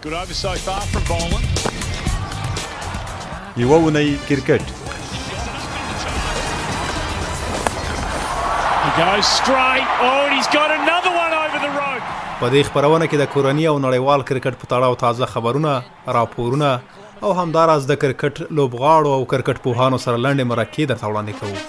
Good over so far from Boland. یوه اونۍ کرکټ He goes straight. Oh, and he's got another one over the rope. په دې خپرونه کې د کورني او نړیوال کرکټ په تړاو تازه خبرونه، راپورونه او همداراز د کرکټ لوبغاړو او کرکټ پوهانو سره لنډې مرکې درته وړاندې کوو.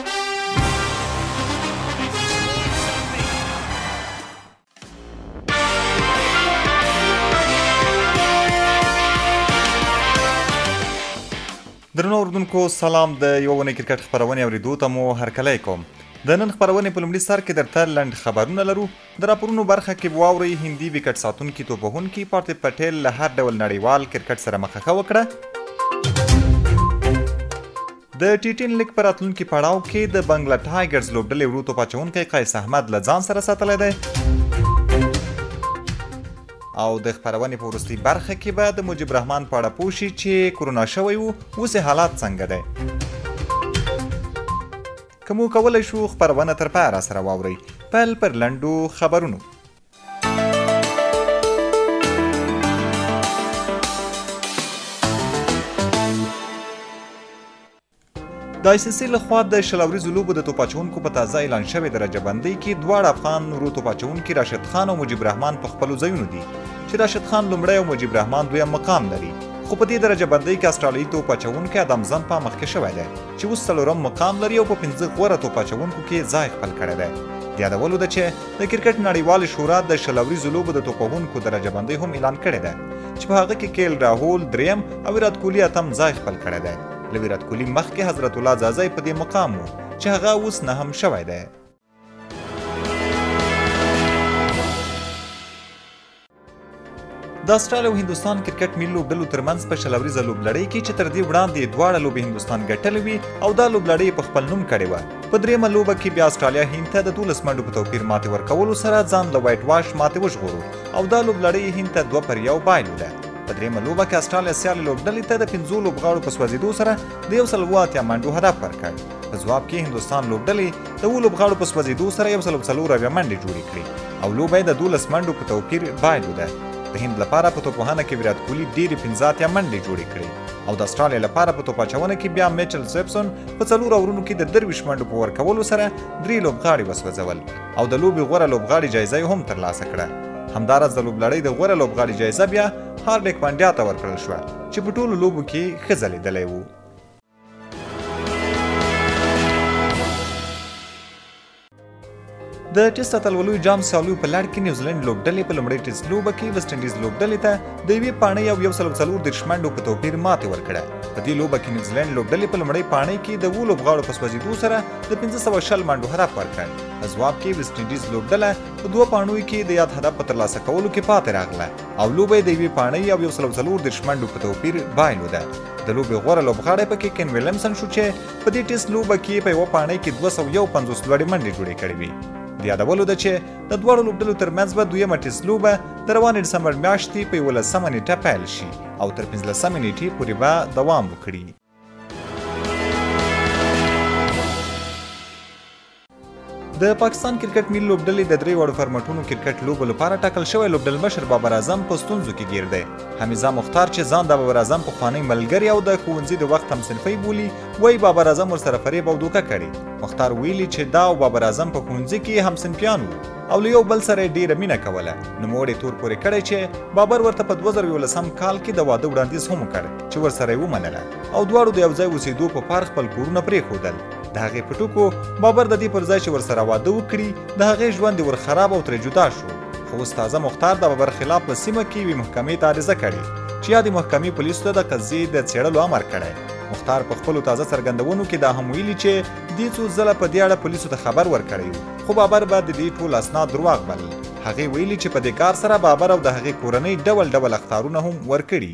درنو اردوونکو سلام، د یوه اونۍ کرکټ خپرونې اورېدو ته مو هرکلی کوم. د نن خپرونې په لومړي سر کې درته لنډ خبرونه لرو. د راپورونو برخه کې به واورئ هندي وکټ ساتونکي توپ وهونکي پارتیف پټیل له هر ډول نړیوال کرکټ سره مخه وکړه. د ټي10 لیګ په راتلونکي پړاو کې د بنګله ټایګرز لوبډلې ورو توپ اچوونکی قیس احمد له ځان سره ساتلی دی. او د خپرونې په وروستۍ برخه کې به د مجيب رحمان په اړه پوه شي چې کورونا شوی و، اوس یې حالات څنګه دی. که مو کولی شو خپرونه تر پایه راسره واورئ. پیل پر لنډو خبرونو. د آی سی سی لخوا د شل اوریزو لوبو د توپ اچوونکو په تازه اعلان شوې درجه بندۍ کې دواړه افغان ورو توپ اچوونکي راشد خان او مجيب رحمان په خپلو ځایونو دي، چې راشد خان لومړی او مجيب رحمان دویم مقام لري. خو په دې درجه بندۍ کې استرالیایي توپ اچوونکی ادم زمپا مخکې شوی دی، چې اوس څلورم مقام لري او په 15 غوره توپ اچوونکو کې ځای خپل کړی دی. د یادولو ده چې د کرکټ نړیوالې شورا د شل اوریزو لوبو د توپ وهونکو درجه بندۍ هم اعلان کړې ده، چې په هغه کې کیل راهول دریم او ویرات کوهلي اتم ځای خپل کړی دی. له ویرات کوهلي مخکې حضرت الله زازی په دې مقام و، چې هغه اوس نهم شوی دی. د استرالیا او هندوستان کرکټ ملي لوبډلو ترمنځ په شل اوریزه لوبلړۍ کې چې تر دې وړاندې دواړه لوبې هندوستان ګټلې وي او دا لوبلړۍ په خپل نوم کړې وه. په دریمه لوبه کې بیا استرالیا هند ته د 12 منډو په توپیر ماتې ورکولو سره ځان له وایټ واش ماتې وژغورو او دا لوبلړۍ هند ته 2-1 بایلوده. په دریمه لوبه کې استرالیا سیالې لوبډلې ته د 5 لوبغاړو په سوځېدو سره د 180 منډو هدف ورکړ. په ځواب کې هندوستان لوبډلې د 7 لوبغاړو په سوځېدو سره 140 منډې جوړې کړې او لوبه یې د 12 منډو په توپیر بایلوده. د هند لپاره په توپوهنه کې ویرات کوهلي ډېرې 15 منډې جوړې کړې او د استرالیا لپاره په توپ اچونه کې بیا میچل سیپسون په 4 اورونو کې د 23 منډو په ورکولو سره 3 لوبغاړي وسوځول او د لوبې غوره لوبغاړي جایزه هم ترلاسه کړه. همداراز د لوبلړۍ د غوره لوبغاړي جایزه بیا هارډیک پانډیا ته ورکړل شوه، چې په ټولو لوبو کې ښه ځلېدلی و. د ټیسټ اتلولۍ جام سیالیو په لړ کې نیوزیلند لوبډلې په لومړۍ ټیسټ لوبه کې ویسټ انډیز لوبډلې ته د 1 پاڼۍ او 140 منډو په توپیر ماتې ورکړه. په دې لوبه کې نیوزیلند لوبډلې په لومړۍ پاڼۍ کې د 7 لوبغاړو په سوځېدو سره د 520 منډو هدف ورکړ. په ځواب کې ویسټ انډیز لوبډله په 2 پاڼو کې د یاد هدف په ترلاسه کولو کې پاتې راغله او لوبه یې د 1 پاڼۍ او 140 منډو په توپیر بایلوده. د لوبې غوره لوبغاړی پکې کین ویلیمسن شو، چې په دې ټیسټ لوبه کې په 1 پاڼۍ کې 251 لوړې منډې جوړې کړې وې. د یادولو ده چې د دواړو لوبډلو ترمنځ به دویمه ټیسټ لوبه د روانې ډسمبر میاشتې په 11 نیټه پیل شي او تر 15 نیټې پورې به دوام وکړي. د پاکستان کرکټ ملي لوبډلې د 3 وړو فارمټونو کرکټ لوبو لپاره ټاکل شوی لوبډل مشر بابر اعظم په ستونزو کې ګیر دی. حمیزه مختار چې ځان د بابر اعظم پخوانی ملګری او د ښوونځي د وخت همصنفی بولي، وایي بابر اعظم ورسره فریب او دوکه کړې. مختار ویلي چې دا او بابر اعظم په ښوونځي کې همصنفیان وو او له یو بل سره ډیره مینه کوله. نوموړي تور پورې کړی چې بابر ورته په 2011 کال کې د واده وړاندیز هم وکړ چې ورسره یې ومنله او دواړو د یو ځای اوسېدو په پار خپل کورونه پرېښودل. د هغې په ټکو بابر د دې پر ځای چې ورسره واده وکړي د هغې ژوند ور خراب او ترې جدا شو. خو اوس تازه مختار د بابر خلاف په سیمه کې یوې محکمې ته عریضه کړې چې یادې محکمې پولیسو ته د قضیې د څېړلو امر کړی. مختار په خپلو تازه څرګندونو کې دا هم ویلي چې دې څو ځله په دې اړه پولیسو ته خبر ورکړی و، خو بابر به د دې ټول اسناد درواغ بلل. هغې ویلي چې په دې کار سره بابر او د هغې کورنۍ ډول ډول اخطارونه هم ورکړي.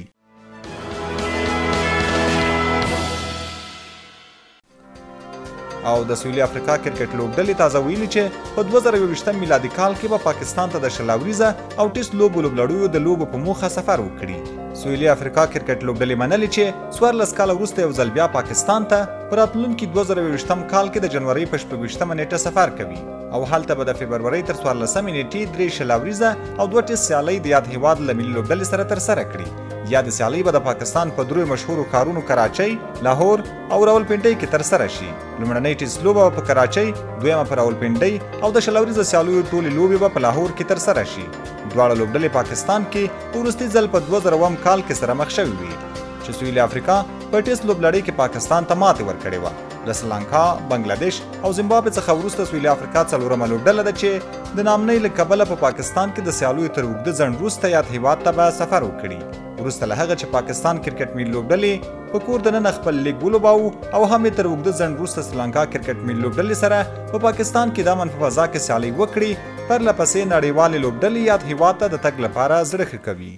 او د سویلي افریقا کرکټ لوبډلې تازه ویلي چې په 2021 میلادي کال کې به پاکستان ته د شل اوریزه او ټیسټ لوبو لوبلړیو د لوبو په موخه سفر وکړي. سویلي افریقا کرکټ لوبډلې منلې چې 14 کال وروسته یو ځل بیا پاکستان ته په راتلونکي 2020 کال کې د جنوري په 26 نیټه سفر کوي او هلته به د فبرورۍ تر 14 نیټې 3 شلاوریزه او 2 ټیسټ سیالۍ د یاد هیواد له ملي لوبډلې سره ترسره کړي. یاد سیالۍ به د پاکستان په درو مشهورو ښارونو کراچۍ، لاهور او راولپنډۍ کې ترسره شي. لومړنۍ ټیسټ لوبه په کراچۍ، دویمه په راولپنډۍ او د شلاوریزه سیالیو ټولې لوبې به په لاهور کې ترسره شي. دواړه لوبډلې پاکستان کې وروستي ځل په 2000 کال کې سره مخ شوي وي چې سویلي افریقا په ټیسټ لوبلړۍ کې پاکستان ته ماتې ورکړې وه. د سریلانکا، بنگلادیش او زیمبابوې څخه وروسته سویلي افریقا څلورمه لوبډله ده چې د نامنۍ له کبله په پاکستان کې د سیالیو تر اوږده ځنډ وروسته یاد هیواد ته به سفر وکړي. وروسته له هغه چې پاکستان کرکټ ملي لوبډلې په کور دننه خپل لیګ ولوباوه او هم یې تر اوږده ځنډ وروسته سریلانکا کرکټ ملي لوبډلې سره په پاکستان کې د امن په فضا کې سیالۍ وکړي، پرله پسې نړیوالې لوبډلې یاد هیواد ته د تګ لپاره زړه ښه کوي.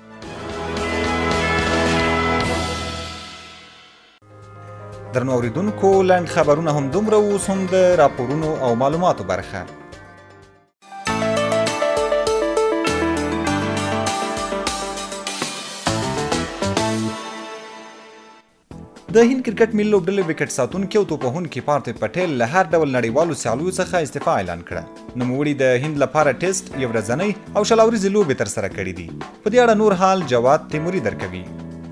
درنو اوریدونکو، لنډ خبرونه هم دومره، اوس هم د راپورونو او معلوماتو برخه. د هند کرکټ ملي لوبډلې وکټ ساتونکي او توپوهونکي پارث پټیل له هر ډول نړیوالو سیالیو څخه استعفا اعلان کړه. نوموړي د هند لپاره ټیسټ، یو ورځنۍ او شلاوریزې لوبې ترسره کړې دي. په دې اړه نور حال جواد تیموري درکوي.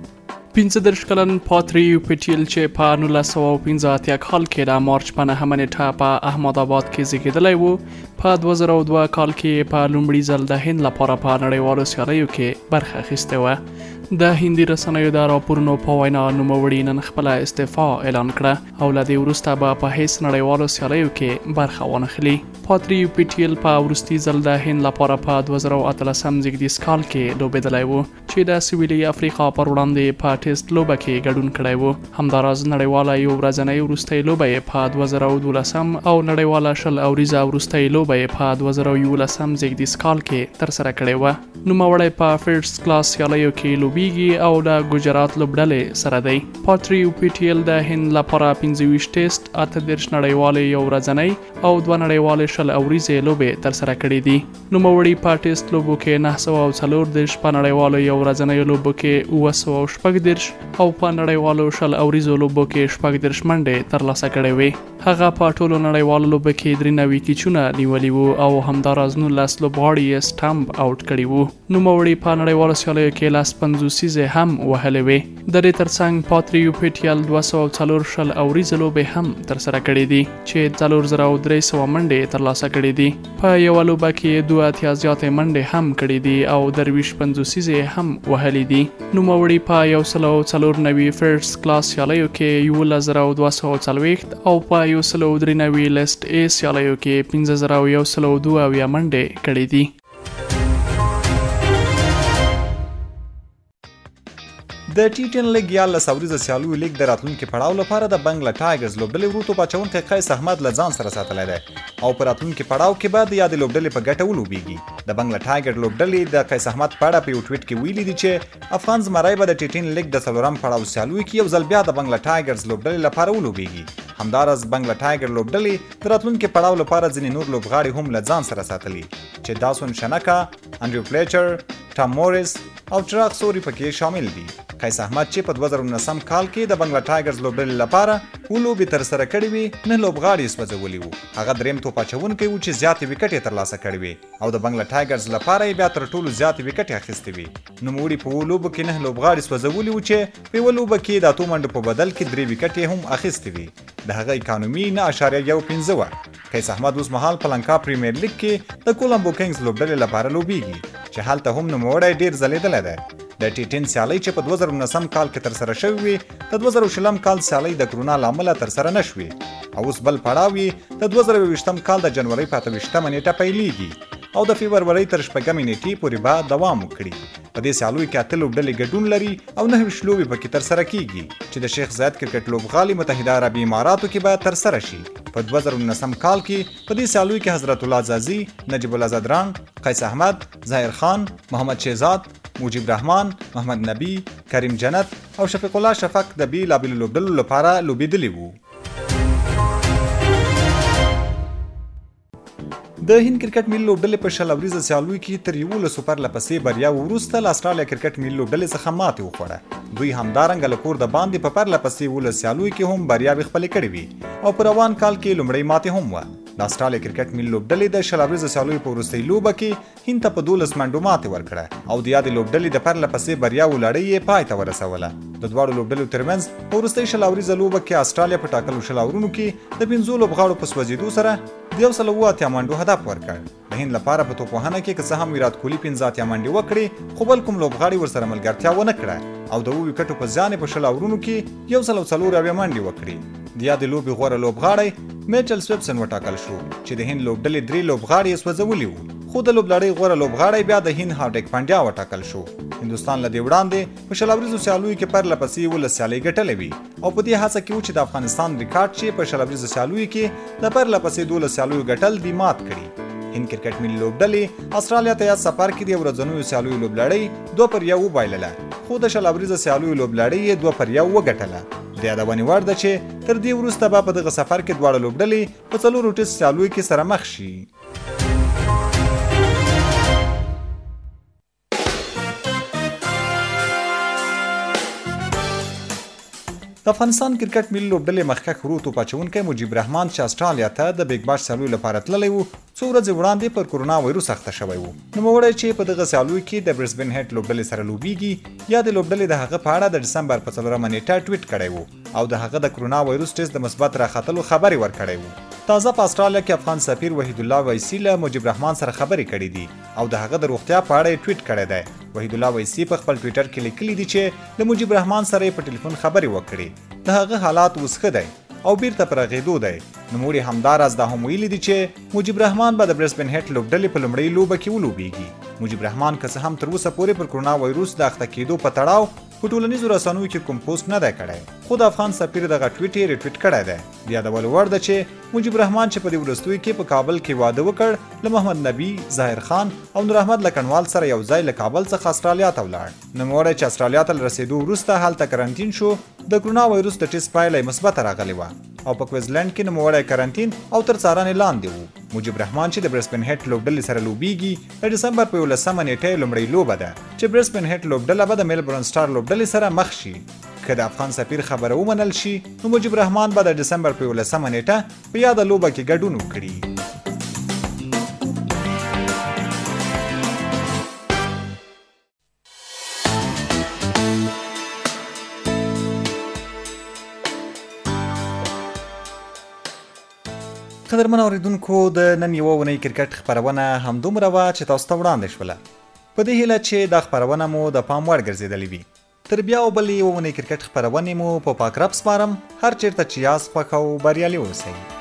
15 کلن پاتریو پټیل چې په 1985 کال کې د مارچ په 9 نیټه په احمد آباد کې زیږیدلی و، په 2002 کال کې په لومړي ځل د هند لپاره په نړیوالو سیالیو کې برخه اخیستې وه. د هندي رسنیو د راپورونو په وینا نوموړي نن خپله استعفا اعلان کړه او له دې وروسته به په هیڅ نړیوالو سیالیو کې برخه وانخلي. پاتریو پټیل په وروستي ځل د هند لپاره په 2018 زیږدیز کال کې لوبېدلی و چې د سویلي افریقا پر وړاندې په ټیسټ لوبه کې ګډون کړی و. همداراز نړیواله یو ورځنۍ وروستۍ لوبه یې په 2012 او نړیواله شل اوریزه وروستۍ لوبه یې په 2011 زیږدیز کال کې ترسره کړې وه. نوموړی په فرست کلاس سیالیو کې لوبیږي او د ګجرات لوبډلې سره دی. پاتریو پټیل د هند لپاره 25 ټیسټ، 8 نړیوالې یو ورځنۍ او 2 نړیوالې شل اوریزې لوبې ترسره کړې دي. نوموړي په ټیسټ لوبو کې 904، په نړیوالو یو ورځنیو لوبو کې 914 او په نړیوالو شل اوریزو لوبو کې 14 منډې ترلاسه کړې وې. هغه په ټولو نړیوالو لوبو کې 93 کیچونه نیولي وو او همداراز 19 لوبغاړي یې سټمپ آوټ کړي وو. نوموړي په نړیوالو سیالیو کې لاس 50 هم وهلې وې. د دې ترڅنګ پاتریو پټیل 204 شل اوریزې لوبې هم ترسره کړې دي چې 4300 منډې ترلاسه کړې دي. په یوه لوبه کې 2 زیاتې منډې هم کړې دي او 50 هم وهلې دي. نوموړي په 194 فرست کلاس سیالیو کې 11240 او په 193 لیسټ ای سیالیو کې 5102 منډې کړې دي. د ټي10 لیګ یا لسوریزه سیالیو لیګ د راتلونکي پړاو لپاره د بنگلا ټایګرز لوبډلې وروتو پاچونکی قیس احمد له ځان سره ساتلی دی او په راتلونکي پړاو کې به د یادې لوبډلې په ګټه ولوبیږي. د بنگلا ټایګر لوبډلې د قیس احمد په اړه په یو ټویټ کې ویلي دي چې افغان زمری به د ټي10 لیګ د څلورم پړاو سیالیو کې یو ځل بیا د بنگلا ټایګرز لوبډلې لپاره ولوبیږي. همداراز بنگلا ټایګر لوبډلې د راتلونکي پړاو لپاره ځینې نور لوبغاړي هم له ځان سره ساتلي چې داسون شنکا، انډریو فلیچر، ټام موریس او چراغ سوري پکې شامل دي. قیس احمد چې په 2019 کال کې د بنگلا ټایګرز لوبډلې لپاره لوبې ترسره کړې وې، نه لوبغاړي یې سوځولي وو. هغه دریم توپ اچوونکی و چې زیاتې وکټې یې ترلاسه کړې وې او د بنگلا ټایګرز لپاره یې بیا تر ټولو زیاتې وکټې اخیستې وې. نوموړي په لوبو کې 9 لوبغاړي سوځولي وو چې په یوه لوبه کې د 8 منډو په بدل کې 3 وکټې هم اخیستې وې. د هغه اکانومي 9.15 وه. قیس احمد اوس مهال په لنکا پریمیر لیګ کې د کولمبو کینګز لوبډلې لپاره لوبیږي چې هلته هم نوموړی ډیر ځلیدلی دی. د ټي10 سیالۍ چې په 2019 کال کې ترسره شوې وې، د 2020 کال سیالۍ د کرونا له امله ترسره نه شوې او اوس بل پړاو یې د 2020 کال د جنورۍ په 28 نیټه پیلیږي او د فبرورۍ تر 6 نیټې پورې به دوام وکړي. په دې سیالیو کې 8 لوبډلې ګډون لري او 9 لوبې پکې ترسره کیږي چې د شیخ زاید کرکټ لوبغالي متحده عربي اماراتو کې به ترسره شي. په 2019 کال کې په دې سیالیو کې حضرت الله زازي، نجیب الله زدران، قیس احمد، ظاهر خان، محمد شهزاد، موجب رحمان، محمد نبی، کریم جنت او شفیق الله شفق د بیلابیلو لوبډلو لپاره لوبېدلي وو. د هند کرکټ ملي لوبډلې په 20 ورځې سیالیو کې تر 11 پرله پسې بریاو وروسته له استرالیا کرکټ ملي لوبډلې څخه ماتې وخوړه. دوی همدارنګه له کور د باندې په پرله پسې 11 سیالیو کې هم بریاوې خپلې کړې وي او په روان کال کې لومړۍ ماتې هم وه. د استرالیا کرکټ ملي لوبډلې د 20 ورځې سیالیو په وروستۍ لوبه کې هند ته په 12 منډو ماتې ورکړه او د یادې لوبډلې د پرله پسې بریاو لړۍ یې پای ته ورسوله. د دواړو لوبډلو ترمنځ په وروستۍ 20 ورځې لوبه کې استرالیا په ټاکلو 20 اورونو کې د 15 لوبغاړو په سوځېدو سره د 108 منډو هدف ورکړ. د هند لپاره په توپوهنه کې که څه هم ویرات کوهلي 15 منډې وکړې خو بل کوم لوبغاړي ورسره ملګرتیا ونه کړه او د 7 وکټو په زیان په 20 اورونو کې 104 منډې وکړې. د یادې لوبې غوره لوبغاړی میچل سویپسن وټاکل شو چې د هند لوبډلې 3 لوبغاړي یې سوځولي وو خو د لوبلړۍ غوره لوبغاړی بیا د هند هاردیک پانډیا وټاکل شو. هندوستان له دې وړاندې په 20 ورځو سیالیو کې پرله پسې 11 سیالۍ ګټلې وي او په دې هڅه کې و چې د افغانستان ریکارډ چې په 20 ورځو سیالیو کې د پرله پسې 12 سیالیو ګټل دی مات کړي. هند کرکټ ملي لوبډلې استرالیا ته یاد سفر کې د ورځنیو سیالیو لوبلړۍ 2-1 وبایلله خو د 20 ورځو سیالیو لوبلړۍ یې 2-1 وګټله. د یادونې وړ ده چې تر دې وروسته به په دغه سفر کې دواړه لوبډلې په 4 ټیسټ سیالیو کې سره مخ شي. د افغانستان کرکټ ملي لوبډلې مخکښ ورو توپ اچوونکی مجيب رحمان چې استرالیا ته د بیګ باش سیالیو لپاره تللی و څو ورځې وړاندې پر کورونا وایروس اخته شوی و. نوموړی چې په دغه سیالیو کې د برسبن هیټ لوبډلې سره لوبیږي یا د لوبډلې د هغه په اړه د ډسمبر په 4 نیټه ټویټ کړی و او د هغه د کورونا وایروس ټیسټ د مثبت راختلو خبري ورکړی و. تازه په استرالیا کې افغان سفیر وحید الله ویسی له مجيب رحمان سره خبري کړې دي او د هغه د روغتیا په اړه ټویټ کړی دی. وحید الله ویسی په خپل ټویټر کې لیکلي دي چې د مجيب رحمان سره په ټلیفون خبري وکړي. د هغه حالات اوس ښه دی او بیرته پر غېدو دی. نوموړي همداراز دا هم ویلي دي چې مجيب رحمان به د برسبن هیټ لوبډلې په لومړۍ لوبه کې ولوبیږي. مجيب رحمان که څه هم تر اوسه پورې پر کورونا وایروس د اخته کېدو په تړاو په ټولنیزو رسنیو کې کوم پوسټ نه دی کړی خو د افغان سفیر دغه ټویټ یې ریټویټ کړی دی. د یادولو وړ ده چې مجيب رحمان چې په دې وروستیو کې په کابل کې واده وکړ له محمد نبی، ظاهر خان او نور احمد لکنوال سره یو ځای له کابل څخه استرالیا ته ولاړ. نوموړی چې استرالیا ته رسیدو وروسته هلته کرنټین شو د کورونا وایروس د ټیسټ پایله مثبت راغلی وه او په کویزلند کې نوموړی کرنټین او تر څارنې لاندې و. مجيب رحمان چې د برسبن هیټ لوبډلې سره لوبیږي د ډسمبر په 11 نیټه لومړۍ لوبه ده چې برسبن هیټ لوبډله به د میلبورن سټار لوبډلې سره مخ شي. که د افغان سفیر خبره ومنل شي نو مجيب رحمان به د ډسمبر په 11 نیټه په یاده لوبه کې ګډون وکړي. قدرمن اوریدونکو د نن یوه اونۍ کرکټ خپرونه همدومره وه چې تاسو ته وړاندې شوله. په دې هیله چې دا خپرونه مو د پام وړ ګرځېدلې وي. تر بیا او بلې یوه اونۍ کرکټ خپرونې مو په پاک رب سپارم. هر چیرته چې یاست خوښ او بریالي اوسئ.